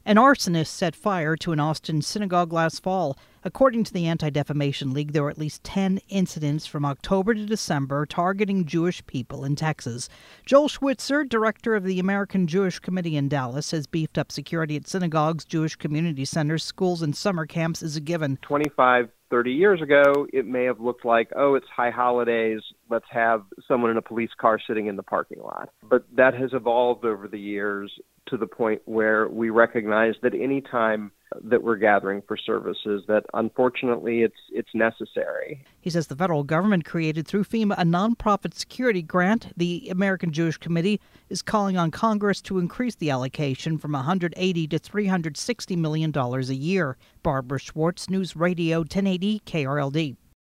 An arsonist set fire to an Austin synagogue last fall. According to the Anti-Defamation League, there were at least 10 incidents from October to December targeting Jewish people in Texas. Joel Schwitzer, director of the American Jewish Committee in Dallas, has beefed up security at synagogues, Jewish community centers, schools, and summer camps is a given. 30 years ago, it may have looked like, oh, it's high holidays, let's have someone in a police car sitting in the parking lot. But that has evolved over the years to the point where we recognize that any time that we're gathering for services, that unfortunately it's necessary. He says the federal government created through FEMA a nonprofit security grant. The American Jewish Committee is calling on Congress to increase the allocation from $180 to $360 million a year. Barbara Schwartz, News Radio 1080 KRLD.